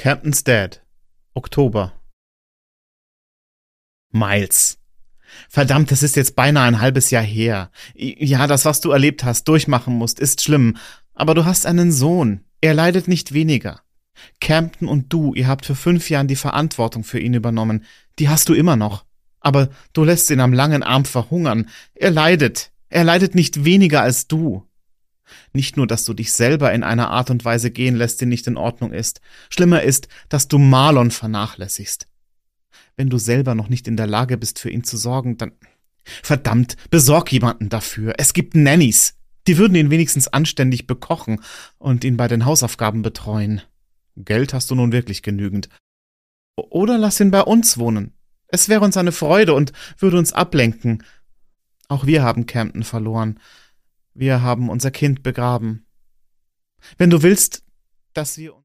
Captain's Dad. Oktober. Miles. Verdammt, es ist jetzt beinahe ein halbes Jahr her. Ja, das, was du erlebt hast, durchmachen musst, ist schlimm. Aber du hast einen Sohn. Er leidet nicht weniger. Campton und du, ihr habt für 5 Jahren die Verantwortung für ihn übernommen. Die hast du immer noch. Aber du lässt ihn am langen Arm verhungern. Er leidet. Er leidet nicht weniger als du. Nicht nur, dass du dich selber in einer Art und Weise gehen lässt, die nicht in Ordnung ist. Schlimmer ist, dass du Marlon vernachlässigst. Wenn du selber noch nicht in der Lage bist, für ihn zu sorgen, dann... Verdammt, besorg jemanden dafür. Es gibt Nannies. Die würden ihn wenigstens anständig bekochen und ihn bei den Hausaufgaben betreuen. Geld hast du nun wirklich genügend. Oder lass ihn bei uns wohnen. Es wäre uns eine Freude und würde uns ablenken. Auch wir haben Campton verloren. Wir haben unser Kind begraben. Wenn du willst, dass wir...